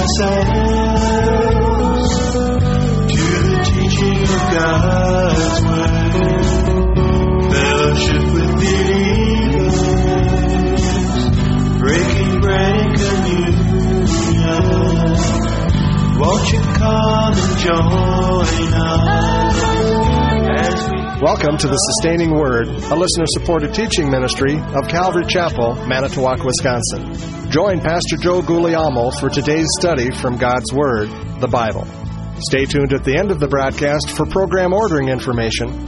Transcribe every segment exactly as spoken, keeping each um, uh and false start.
ourselves to the teaching of God's Word. Fellowship with believers, breaking bread and communion. Won't you come and join us as we... Welcome to the Sustaining Word, a listener-supported teaching ministry of Calvary Chapel, Manitowoc, Wisconsin. Join Pastor Joe Guglielmo for today's study from God's Word, the Bible. Stay tuned at the end of the broadcast for program ordering information.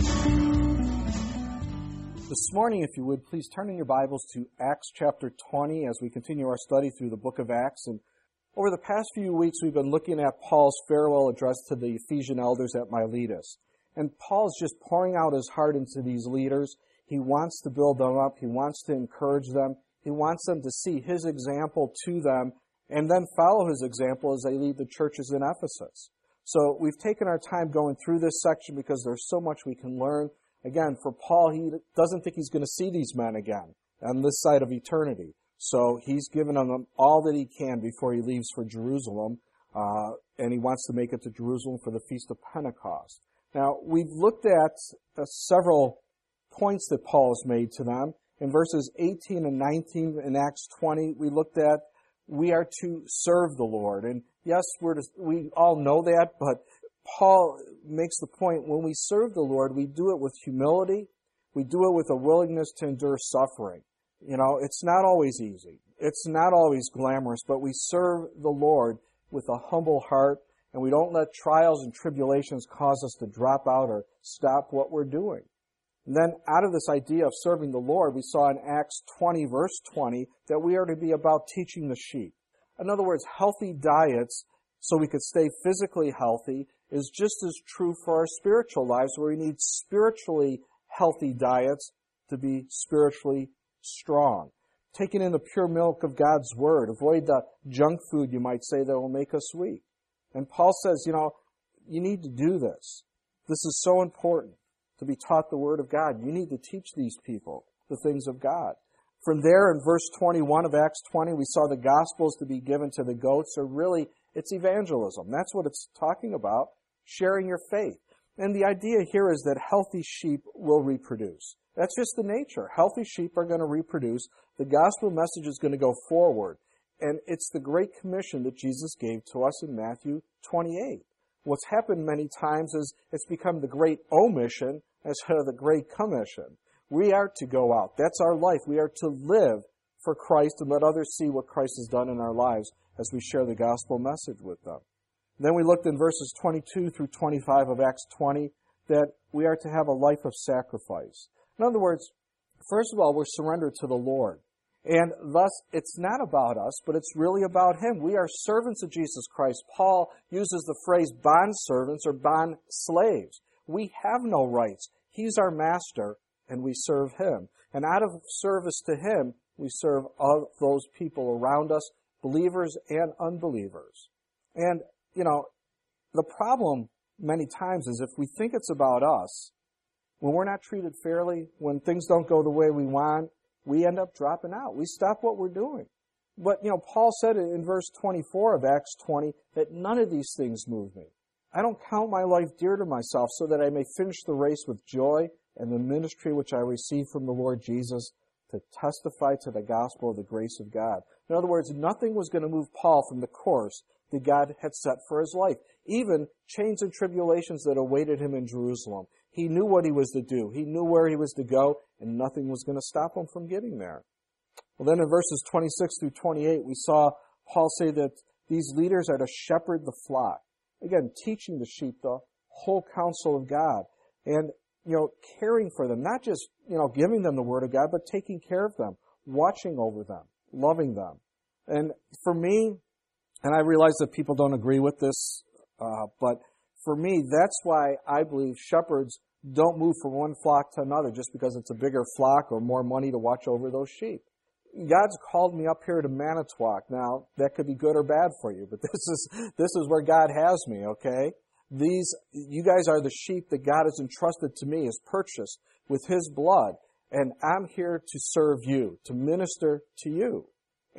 This morning, if you would, please turn in your Bibles to Acts chapter twenty as we continue our study through the book of Acts. And over the past few weeks, we've been looking at Paul's farewell address to the Ephesian elders at Miletus. And Paul's just pouring out his heart into these leaders. He wants to build them up. He wants to encourage them. He wants them to see his example to them and then follow his example as they lead the churches in Ephesus. So we've taken our time going through this section because there's so much we can learn. Again, for Paul, he doesn't think he's going to see these men again on this side of eternity. So he's given them all that he can before he leaves for Jerusalem, uh, and he wants to make it to Jerusalem for the Feast of Pentecost. Now, we've looked at uh, several points that Paul has made to them. In verses eighteen and nineteen in Acts twenty, we looked at we are to serve the Lord. And yes, we're to, we all know that, but Paul makes the point when we serve the Lord, we do it with humility. We do it with a willingness to endure suffering. You know, it's not always easy. It's not always glamorous, but we serve the Lord with a humble heart. And we don't let trials and tribulations cause us to drop out or stop what we're doing. And then out of this idea of serving the Lord, we saw in Acts twenty, verse twenty, that we are to be about teaching the sheep. In other words, healthy diets, so we could stay physically healthy, is just as true for our spiritual lives, where we need spiritually healthy diets to be spiritually strong. Taking in the pure milk of God's Word. Avoid the junk food, you might say, that will make us weak. And Paul says, you know, you need to do this. This is so important, to be taught the Word of God. You need to teach these people the things of God. From there, in verse twenty-one of Acts twenty, we saw the Gospels to be given to the goats, or really, it's evangelism. That's what it's talking about, sharing your faith. And the idea here is that healthy sheep will reproduce. That's just the nature. Healthy sheep are going to reproduce. The gospel message is going to go forward. And it's the Great Commission that Jesus gave to us in Matthew twenty-eight. What's happened many times is it's become the Great Omission instead of the Great Commission. We are to go out. That's our life. We are to live for Christ and let others see what Christ has done in our lives as we share the gospel message with them. Then we looked in verses twenty-two through twenty-five of Acts twenty that we are to have a life of sacrifice. In other words, first of all, we're surrendered to the Lord. And thus, it's not about us, but it's really about Him. We are servants of Jesus Christ. Paul uses the phrase bond servants or bond slaves. We have no rights. He's our master, and we serve Him. And out of service to Him, we serve all those people around us, believers and unbelievers. And, you know, the problem many times is if we think it's about us, when we're not treated fairly, when things don't go the way we want, we end up dropping out. We stop what we're doing. But, you know, Paul said in verse twenty-four of Acts twenty that none of these things move me. I don't count my life dear to myself so that I may finish the race with joy and the ministry which I received from the Lord Jesus to testify to the gospel of the grace of God. In other words, nothing was going to move Paul from the course that God had set for his life. Even chains and tribulations that awaited him in Jerusalem. He knew what he was to do. He knew where he was to go, and nothing was going to stop him from getting there. Well, then in verses twenty-six through twenty-eight, we saw Paul say that these leaders are to shepherd the flock. Again, teaching the sheep the whole counsel of God. And, you know, caring for them. Not just, you know, giving them the Word of God, but taking care of them. Watching over them. Loving them. And for me, and I realize that people don't agree with this, uh, but for me, that's why I believe shepherds don't move from one flock to another just because it's a bigger flock or more money to watch over those sheep. God's called me up here to Manitowoc. Now, that could be good or bad for you, but this is this is where God has me, okay? These, you guys are the sheep that God has entrusted to me, has purchased with His blood, and I'm here to serve you, to minister to you. And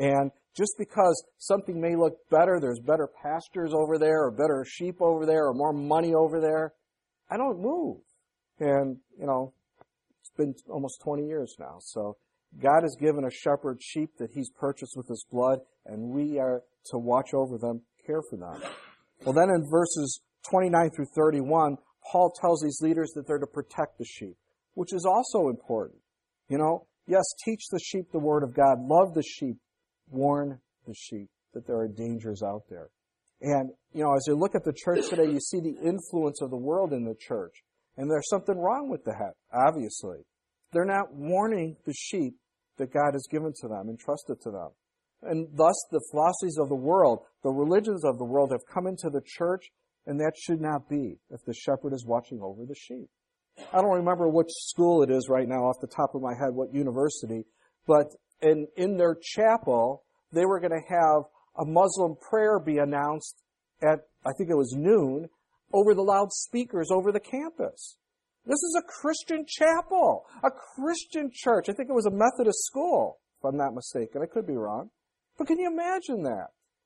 Just because something may look better, there's better pastures over there, or better sheep over there, or more money over there, I don't move. And, you know, it's been almost twenty years now. So God has given a shepherd sheep that He's purchased with His blood, and we are to watch over them, care for them. Well, then in verses twenty-nine through thirty-one, Paul tells these leaders that they're to protect the sheep, which is also important. You know, yes, teach the sheep the Word of God, love the sheep, warn the sheep that there are dangers out there. And, you know, as you look at the church today, you see the influence of the world in the church. And there's something wrong with that, obviously. They're not warning the sheep that God has given to them, entrusted to them. And thus, the philosophies of the world, the religions of the world have come into the church, and that should not be if the shepherd is watching over the sheep. I don't remember which school it is right now off the top of my head, what university, but in, in their chapel, they were going to have a Muslim prayer be announced at, I think it was noon, over the loudspeakers over the campus. This is a Christian chapel, a Christian church. I think it was a Methodist school, if I'm not mistaken. I could be wrong. But can you imagine that?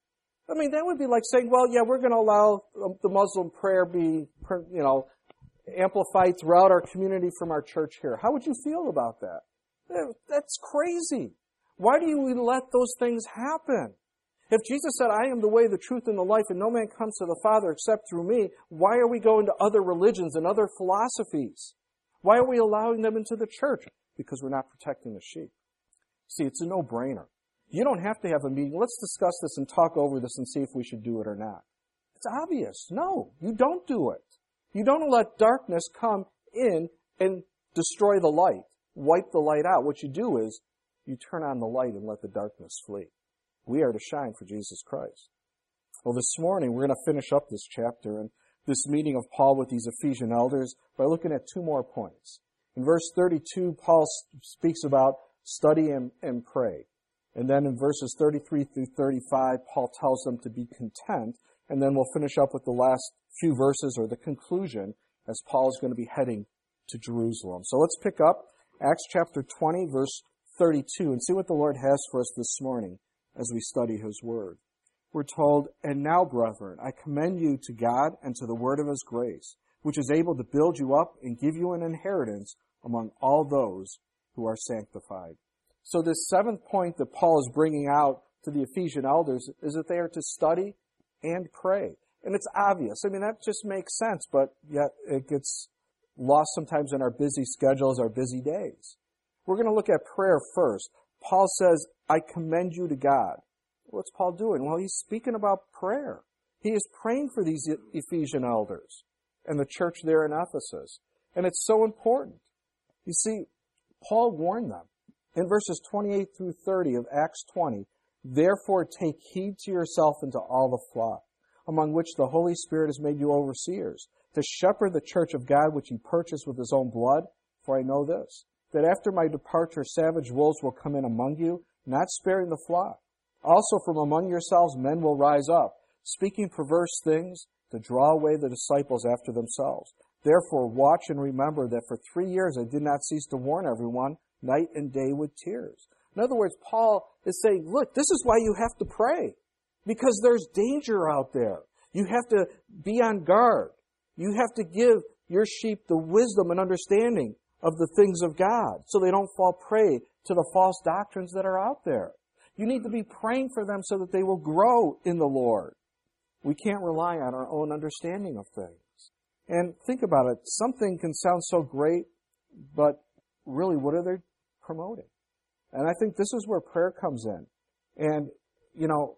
I mean, that would be like saying, well, yeah, we're going to allow the Muslim prayer be, you know, amplified throughout our community from our church here. How would you feel about that? That's crazy. Why do we let those things happen? If Jesus said, I am the way, the truth, and the life, and no man comes to the Father except through me, why are we going to other religions and other philosophies? Why are we allowing them into the church? Because we're not protecting the sheep. See, it's a no-brainer. You don't have to have a meeting. Let's discuss this and talk over this and see if we should do it or not. It's obvious. No, you don't do it. You don't let darkness come in and destroy the light, wipe the light out. What you do is you turn on the light and let the darkness flee. We are to shine for Jesus Christ. Well, this morning we're going to finish up this chapter and this meeting of Paul with these Ephesian elders by looking at two more points. In verse thirty-two, Paul speaks about study and, and pray. And then in verses thirty-three through thirty-five, Paul tells them to be content. And then we'll finish up with the last few verses or the conclusion as Paul is going to be heading to Jerusalem. So let's pick up Acts chapter twenty, verse thirty-two, and see what the Lord has for us this morning as we study His Word. We're told, And now, brethren, I commend you to God and to the word of His grace, which is able to build you up and give you an inheritance among all those who are sanctified. So this seventh point that Paul is bringing out to the Ephesian elders is that they are to study and pray. And it's obvious. I mean, that just makes sense, but yet it gets lost sometimes in our busy schedules, our busy days. We're going to look at prayer first. Paul says, I commend you to God. What's Paul doing? Well, he's speaking about prayer. He is praying for these Ephesian elders and the church there in Ephesus. And it's so important. You see, Paul warned them in verses twenty-eight through thirty of Acts twenty, Therefore take heed to yourself and to all the flock, among which the Holy Spirit has made you overseers, to shepherd the church of God which He purchased with His own blood. For I know this, that after my departure savage wolves will come in among you, not sparing the flock. Also from among yourselves men will rise up, speaking perverse things, to draw away the disciples after themselves. Therefore watch and remember that for three years I did not cease to warn everyone, night and day with tears. In other words, Paul is saying, look, this is why you have to pray, because there's danger out there. You have to be on guard. You have to give your sheep the wisdom and understanding of the things of God so they don't fall prey to the false doctrines that are out there. You need to be praying for them so that they will grow in the Lord. We can't rely on our own understanding of things. And think about it. Something can sound so great, but really, what are they promoting? And I think this is where prayer comes in. And, you know,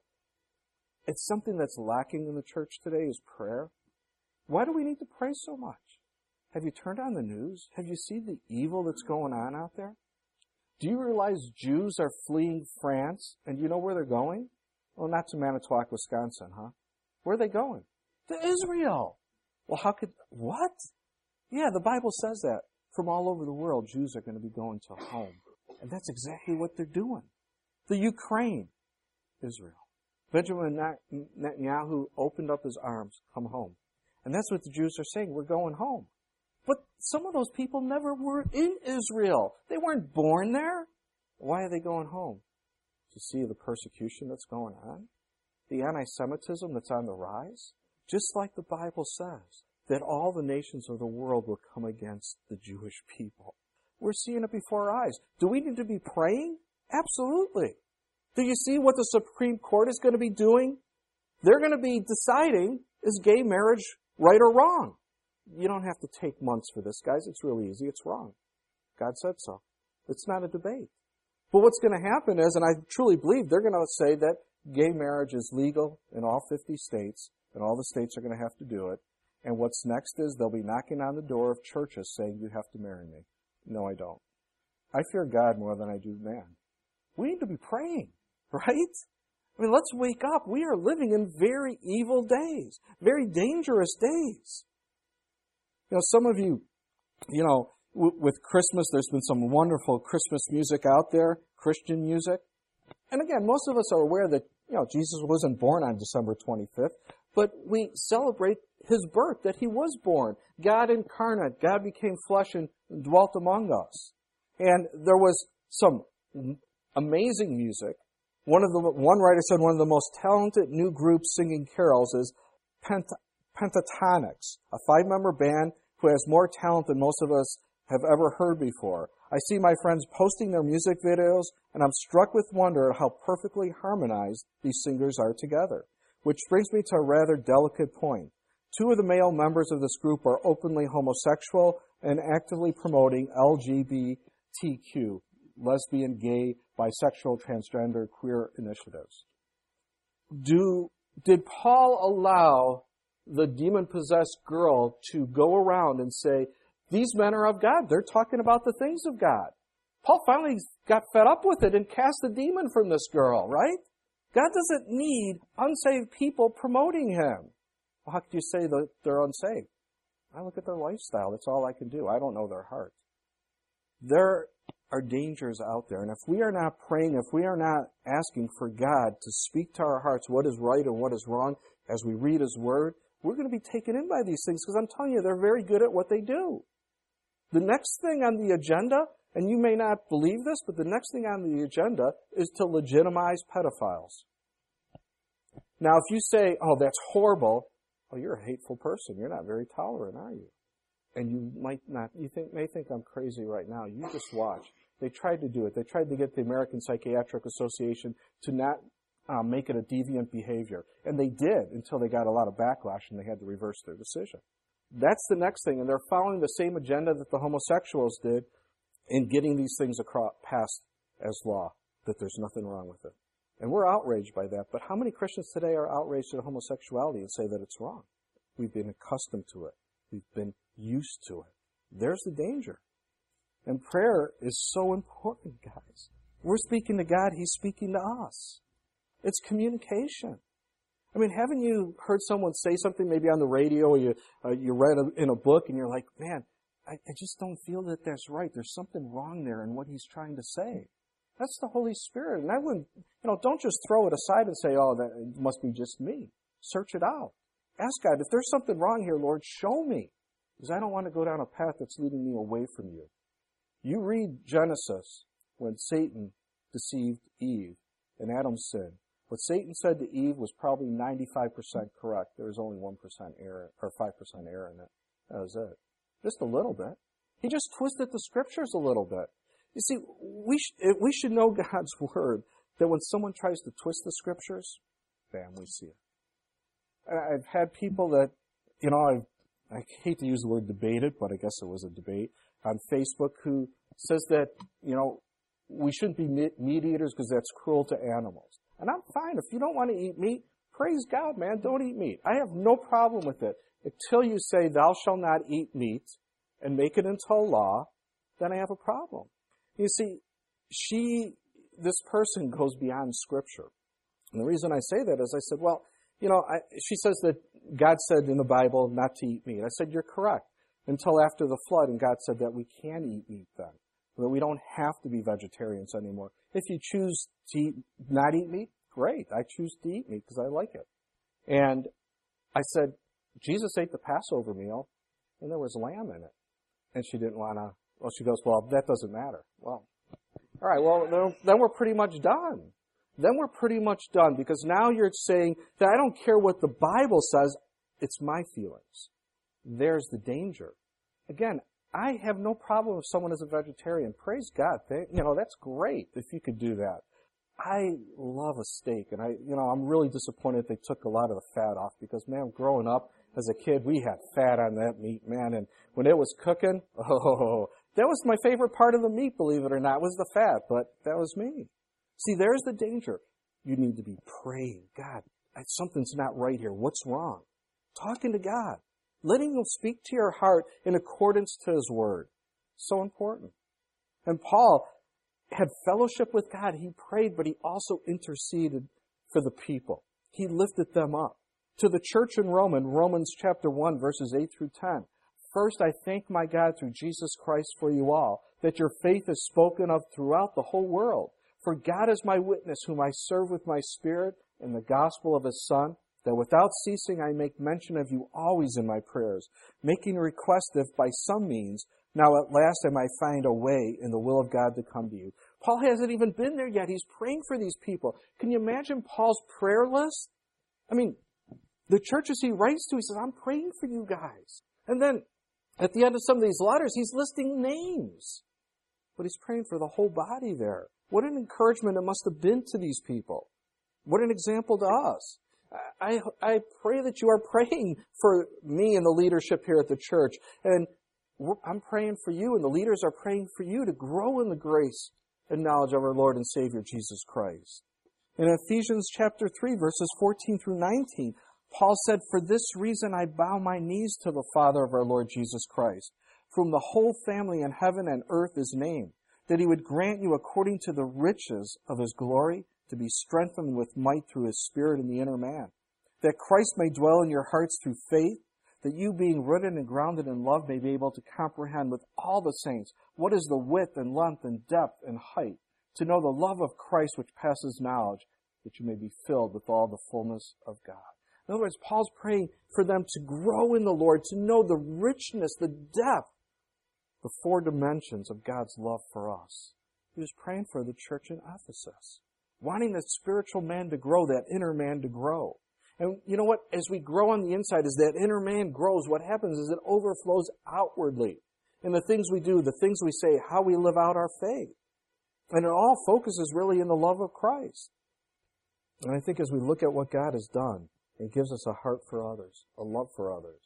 it's something that's lacking in the church today is prayer. Why do we need to pray so much? Have you turned on the news? Have you seen the evil that's going on out there? Do you realize Jews are fleeing France? And you know where they're going? Well, not to Manitowoc, Wisconsin, huh? Where are they going? To Israel. Well, how could... What? Yeah, the Bible says that. From all over the world, Jews are going to be going to home. And that's exactly what they're doing. The Ukraine, Israel. Benjamin Netanyahu opened up his arms, come home. And that's what the Jews are saying, we're going home. But some of those people never were in Israel. They weren't born there. Why are they going home? You see the persecution that's going on? The anti-Semitism that's on the rise? Just like the Bible says, that all the nations of the world will come against the Jewish people. We're seeing it before our eyes. Do we need to be praying? Absolutely. Do you see what the Supreme Court is going to be doing? They're going to be deciding, is gay marriage right or wrong? You don't have to take months for this, guys. It's really easy. It's wrong. God said so. It's not a debate. But what's going to happen is, and I truly believe, they're going to say that gay marriage is legal in all fifty states, and all the states are going to have to do it. And what's next is they'll be knocking on the door of churches saying, you have to marry me. No, I don't. I fear God more than I do man. We need to be praying, right? I mean, let's wake up. We are living in very evil days, very dangerous days. You know, some of you, you know, w- with Christmas, there's been some wonderful Christmas music out there, Christian music. And again, most of us are aware that, you know, Jesus wasn't born on December twenty-fifth, but we celebrate His birth, that He was born. God incarnate, God became flesh and dwelt among us. And there was some amazing music. One of the one writer said one of the most talented new groups singing carols is Pent- Pentatonics, a five-member band who has more talent than most of us have ever heard before. I see my friends posting their music videos, and I'm struck with wonder at how perfectly harmonized these singers are together. Which brings me to a rather delicate point. Two of the male members of this group are openly homosexual and actively promoting L G B T Q, lesbian, gay, bisexual, transgender, queer initiatives. Do, did Paul allow the demon-possessed girl to go around and say, these men are of God. They're talking about the things of God. Paul finally got fed up with it and cast the demon from this girl, right? God doesn't need unsaved people promoting Him. Well, how could you say that they're unsaved? I look at their lifestyle. That's all I can do. I don't know their heart. There are dangers out there. And if we are not praying, if we are not asking for God to speak to our hearts what is right and what is wrong as we read His Word, we're going to be taken in by these things because I'm telling you, they're very good at what they do. The next thing on the agenda, and you may not believe this, but the next thing on the agenda is to legitimize pedophiles. Now, if you say, oh, that's horrible, oh, you're a hateful person. You're not very tolerant, are you? And you might not, you think, may think I'm crazy right now. You just watch. They tried to do it. They tried to get the American Psychiatric Association to not um, make it a deviant behavior. And they did until they got a lot of backlash and they had to reverse their decision. That's the next thing. And they're following the same agenda that the homosexuals did in getting these things across, passed as law, that there's nothing wrong with it. And we're outraged by that. But how many Christians today are outraged at homosexuality and say that it's wrong? We've been accustomed to it. We've been used to it. There's the danger. And prayer is so important, guys. We're speaking to God. He's speaking to us. It's communication. I mean, haven't you heard someone say something maybe on the radio or you, uh, you read a, in a book and you're like, man, I, I just don't feel that that's right. There's something wrong there in what He's trying to say. That's the Holy Spirit. And I wouldn't, you know, don't just throw it aside and say, oh, that it must be just me. Search it out. Ask God, if there's something wrong here, Lord, show me. Because I don't want to go down a path that's leading me away from You. You read Genesis when Satan deceived Eve and Adam sinned. What Satan said to Eve was probably ninety-five percent correct. There was only one percent error, or five percent error in it. That was it. Just a little bit. He just twisted the Scriptures a little bit. You see, we, sh- we should know God's Word, that when someone tries to twist the Scriptures, bam, we see it. I've had people that, you know, I've, I hate to use the word debated, but I guess it was a debate, on Facebook who says that, you know, we shouldn't be meat eaters because that's cruel to animals. And I'm fine. If you don't want to eat meat, praise God, man. Don't eat meat. I have no problem with it. Until you say, thou shalt not eat meat, and make it into a law, then I have a problem. You see, she, this person goes beyond Scripture. And the reason I say that is I said, well, you know, I, she says that God said in the Bible not to eat meat. I said, you're correct. Until after the flood, and God said that we can eat meat then. That we don't have to be vegetarians anymore. If you choose to eat, not eat meat, great. I choose to eat meat because I like it. And I said, Jesus ate the Passover meal, and there was lamb in it. And she didn't want to, well, she goes, well, that doesn't matter. Well, all right, well, then we're pretty much done. then we're pretty much done, because now you're saying that I don't care what the Bible says, it's my feelings. There's the danger. Again, I have no problem if someone is a vegetarian. Praise God. They, you know, that's great if you could do that. I love a steak, and I, you know, I'm really disappointed they took a lot of the fat off, because, man, growing up as a kid, we had fat on that meat, man, and when it was cooking, oh, that was my favorite part of the meat, believe it or not, was the fat, but that was me. See, there's the danger. You need to be praying. God, something's not right here. What's wrong? Talking to God. Letting Him speak to your heart in accordance to His Word. So important. And Paul had fellowship with God. He prayed, but he also interceded for the people. He lifted them up. To the church in Rome, in Romans chapter one, verses eight through ten. First, I thank my God through Jesus Christ for you all, that your faith is spoken of throughout the whole world. For God is my witness, whom I serve with my spirit in the gospel of His Son, that without ceasing I make mention of you always in my prayers, making request if by some means, now at last I might find a way in the will of God to come to you. Paul hasn't even been there yet. He's praying for these people. Can you imagine Paul's prayer list? I mean, the churches he writes to, he says, I'm praying for you guys. And then at the end of some of these letters, he's listing names. But he's praying for the whole body there. What an encouragement it must have been to these people. What an example to us. I, I pray that you are praying for me and the leadership here at the church. And I'm praying for you, and the leaders are praying for you to grow in the grace and knowledge of our Lord and Savior, Jesus Christ. In Ephesians chapter three, verses fourteen through nineteen, Paul said, For this reason I bow my knees to the Father of our Lord Jesus Christ, for whom the whole family in heaven and earth is named, that He would grant you according to the riches of His glory to be strengthened with might through His Spirit in the inner man, that Christ may dwell in your hearts through faith, that you being rooted and grounded in love may be able to comprehend with all the saints what is the width and length and depth and height, to know the love of Christ which passes knowledge, that you may be filled with all the fullness of God. In other words, Paul's praying for them to grow in the Lord, to know the richness, the depth, the four dimensions of God's love for us. He was praying for the church in Ephesus, wanting that spiritual man to grow, that inner man to grow. And you know what? As we grow on the inside, as that inner man grows, what happens is it overflows outwardly in the things we do, the things we say, how we live out our faith. And it all focuses really in the love of Christ. And I think as we look at what God has done, it gives us a heart for others, a love for others.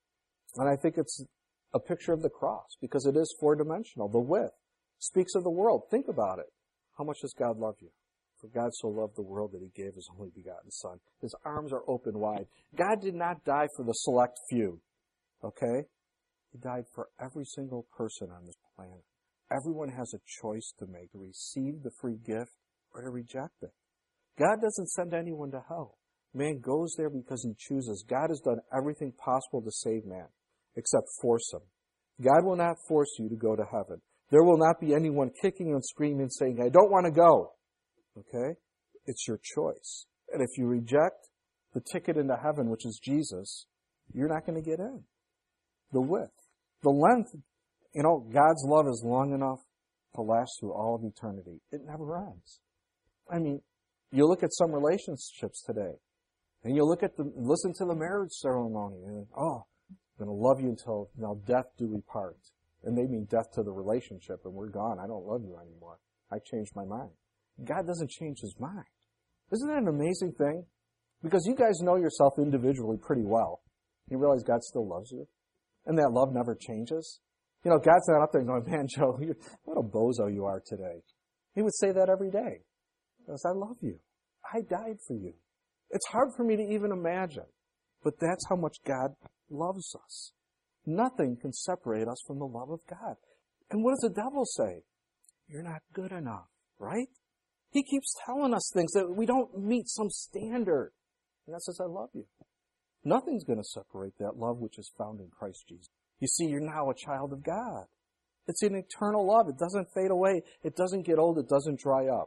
And I think it's a picture of the cross, because it is four-dimensional. The width speaks of the world. Think about it. How much does God love you? For God so loved the world that He gave His only begotten Son. His arms are open wide. God did not die for the select few. Okay? He died for every single person on this planet. Everyone has a choice to make, to receive the free gift or to reject it. God doesn't send anyone to hell. Man goes there because he chooses. God has done everything possible to save man, except force him. God will not force you to go to heaven. There will not be anyone kicking and screaming saying, I don't want to go. Okay? It's your choice. And if you reject the ticket into heaven, which is Jesus, you're not going to get in. The width. The length. You know, God's love is long enough to last through all of eternity. It never ends. I mean, you look at some relationships today, and you look at the, listen to the marriage ceremony, and oh, I'm going to love you until now death do we part. And they mean death to the relationship, and we're gone. I don't love you anymore. I changed my mind. God doesn't change His mind. Isn't that an amazing thing? Because you guys know yourself individually pretty well. You realize God still loves you, and that love never changes. You know, God's not up there going, man, Joe, you're, what a bozo you are today. He would say that every day. He goes, I love you. I died for you. It's hard for me to even imagine, but that's how much God loves us. Nothing can separate us from the love of God. And what does the devil say? You're not good enough, right? He keeps telling us things that we don't meet some standard. And that says, I love you. Nothing's going to separate that love which is found in Christ Jesus. You see, you're now a child of God. It's an eternal love. It doesn't fade away. It doesn't get old. It doesn't dry up.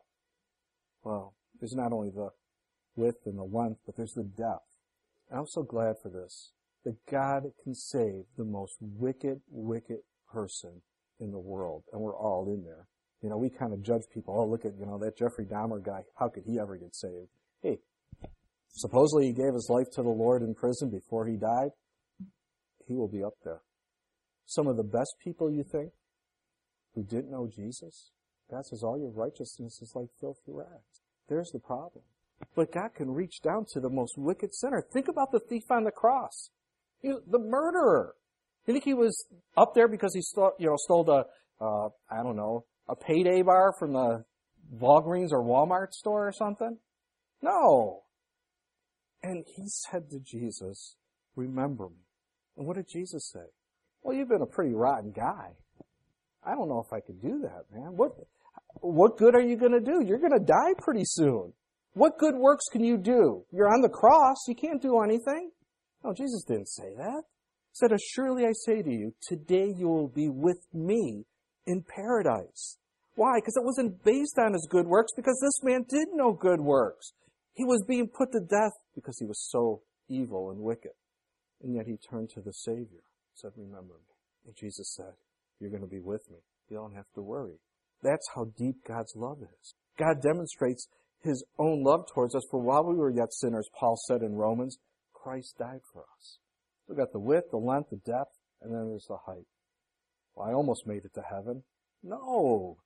Well, there's not only the width and the length, but there's the depth. And I'm so glad for this, that God can save the most wicked, wicked person in the world. And we're all in there. You know, we kind of judge people. Oh, look at, you know, that Jeffrey Dahmer guy. How could he ever get saved? Hey, supposedly he gave his life to the Lord in prison before he died. He will be up there. Some of the best people you think who didn't know Jesus, God says all your righteousness is like filthy rags. There's the problem. But God can reach down to the most wicked sinner. Think about the thief on the cross. He, the murderer. You think he was up there because he stole, you know, stole the, uh, I don't know, a payday bar from the Walgreens or Walmart store or something? No. And he said to Jesus, remember me. And what did Jesus say? Well, you've been a pretty rotten guy. I don't know if I could do that, man. What, what good are you going to do? You're going to die pretty soon. What good works can you do? You're on the cross. You can't do anything. No, Jesus didn't say that. He said, surely I say to you, today you will be with me in paradise. Why? Because it wasn't based on his good works, because this man did no good works. He was being put to death because he was so evil and wicked. And yet he turned to the Savior, said, remember me. And Jesus said, you're going to be with me. You don't have to worry. That's how deep God's love is. God demonstrates his own love towards us, for while we were yet sinners, Paul said in Romans, Christ died for us. We got the width, the length, the depth, and then there's the height. Well, I almost made it to heaven. No.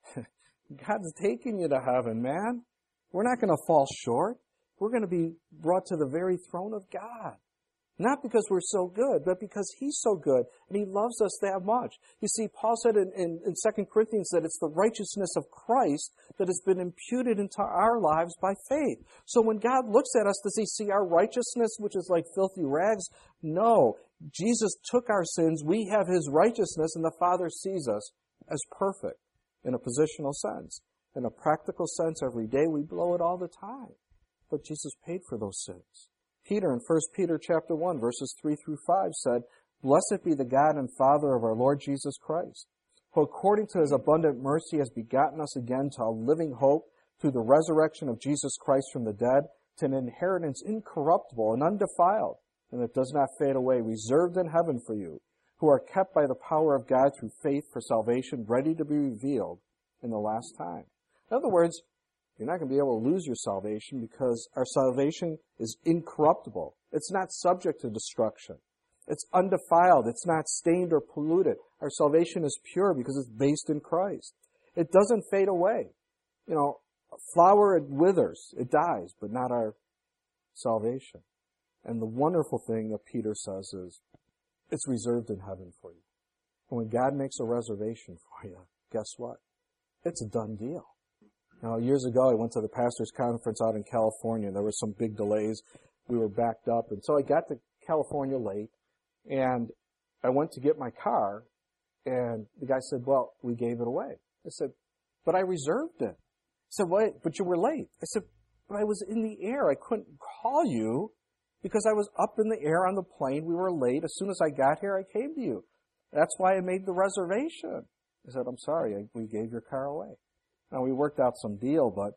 God's taking you to heaven, man. We're not going to fall short. We're going to be brought to the very throne of God. Not because we're so good, but because he's so good, and he loves us that much. You see, Paul said in, in, in Second Corinthians that it's the righteousness of Christ that has been imputed into our lives by faith. So when God looks at us, does he see our righteousness, which is like filthy rags? No. Jesus took our sins. We have his righteousness, and the Father sees us as perfect in a positional sense. In a practical sense, every day we blow it all the time. But Jesus paid for those sins. Peter in First Peter chapter one, verses three through five said, Blessed be the God and Father of our Lord Jesus Christ, who according to his abundant mercy has begotten us again to a living hope through the resurrection of Jesus Christ from the dead, to an inheritance incorruptible and undefiled, and that does not fade away, reserved in heaven for you, who are kept by the power of God through faith for salvation, ready to be revealed in the last time. In other words, you're not going to be able to lose your salvation because our salvation is incorruptible. It's not subject to destruction. It's undefiled. It's not stained or polluted. Our salvation is pure because it's based in Christ. It doesn't fade away. You know, a flower, it withers, it dies, but not our salvation. And the wonderful thing that Peter says is, it's reserved in heaven for you. And when God makes a reservation for you, guess what? It's a done deal. Now, years ago, I went to the pastor's conference out in California. There were some big delays. We were backed up. And so I got to California late, and I went to get my car, and the guy said, well, we gave it away. I said, but I reserved it. He said, wait, but you were late. I said, but I was in the air. I couldn't call you because I was up in the air on the plane. We were late. As soon as I got here, I came to you. That's why I made the reservation. I said, I'm sorry, I, we gave your car away. Now, we worked out some deal, but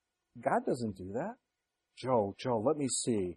God doesn't do that. Joe, Joe, let me see.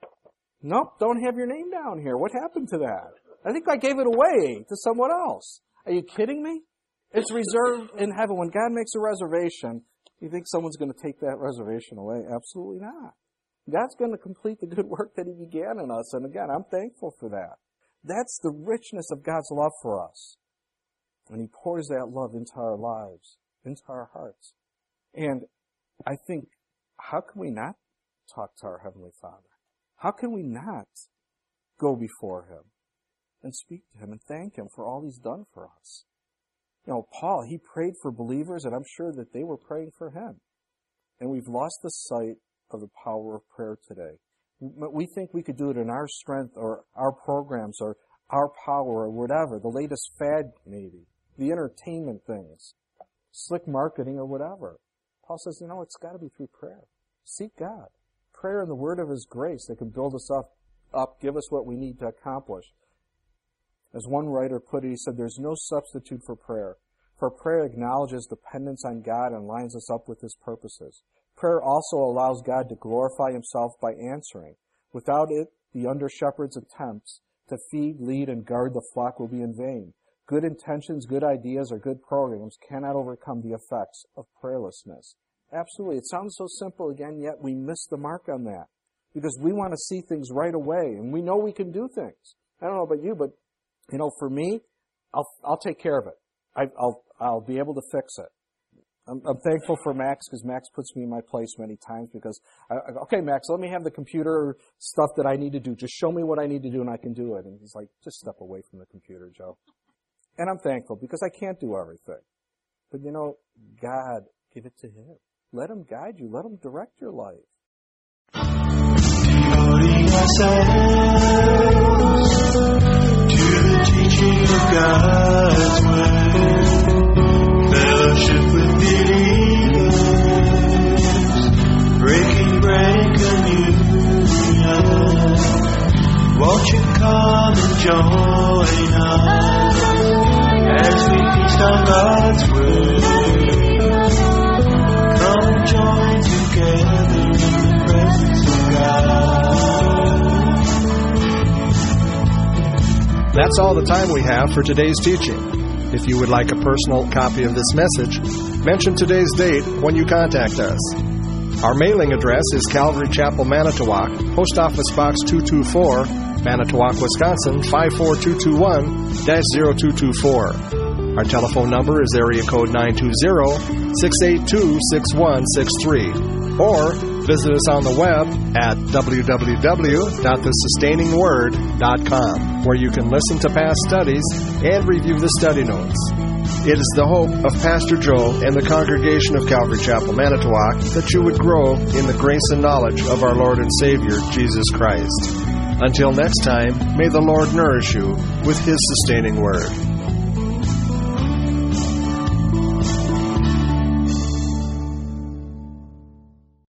Nope, don't have your name down here. What happened to that? I think I gave it away to someone else. Are you kidding me? It's reserved in heaven. When God makes a reservation, you think someone's going to take that reservation away? Absolutely not. God's going to complete the good work that he began in us. And again, I'm thankful for that. That's the richness of God's love for us. And he pours that love into our lives, into our hearts. And I think, how can we not talk to our Heavenly Father? How can we not go before him and speak to him and thank him for all he's done for us? You know, Paul, he prayed for believers, and I'm sure that they were praying for him. And we've lost the sight of the power of prayer today. We think we could do it in our strength or our programs or our power or whatever, the latest fad maybe, the entertainment things, slick marketing or whatever. Paul says, you know, it's got to be through prayer. Seek God. Prayer and the word of his grace that can build us up, up, give us what we need to accomplish. As one writer put it, he said, there's no substitute for prayer, for prayer acknowledges dependence on God and lines us up with his purposes. Prayer also allows God to glorify himself by answering. Without it, the under-shepherd's attempts to feed, lead, and guard the flock will be in vain. good intentions, good ideas, or good programs cannot overcome the effects of prayerlessness. Absolutely. It sounds so simple again, yet we miss the mark on that. Because we want to see things right away, and we know we can do things. I don't know about you, but, you know, for me, I'll I'll take care of it. I, I'll I'll be able to fix it. I'm, I'm thankful for Max, because Max puts me in my place many times, because, I, I go, okay, Max, let me have the computer stuff that I need to do. Just show me what I need to do, and I can do it. And he's like, just step away from the computer, Joe. And I'm thankful, because I can't do everything. But, you know, God, give it to Him. Let Him guide you. Let Him direct your life. Devoting ourselves to the teaching of God's Word, fellowship with believers, breaking bread and communion, won't you come and join us as we feast on God's Word? Come and join together in the presence of God. That's all the time we have for today's teaching. If you would like a personal copy of this message, mention today's date when you contact us. Our mailing address is Calvary Chapel, Manitowoc, Post Office Box two two four, Manitowoc, Wisconsin, five four two two one dash zero two two four. Our telephone number is area code nine two zero, six eight two, six one six three. Or visit us on the web at w w w dot the sustaining word dot com, where you can listen to past studies and review the study notes. It is the hope of Pastor Joe and the congregation of Calvary Chapel, Manitowoc, that you would grow in the grace and knowledge of our Lord and Savior, Jesus Christ. Until next time, may the Lord nourish you with His sustaining word.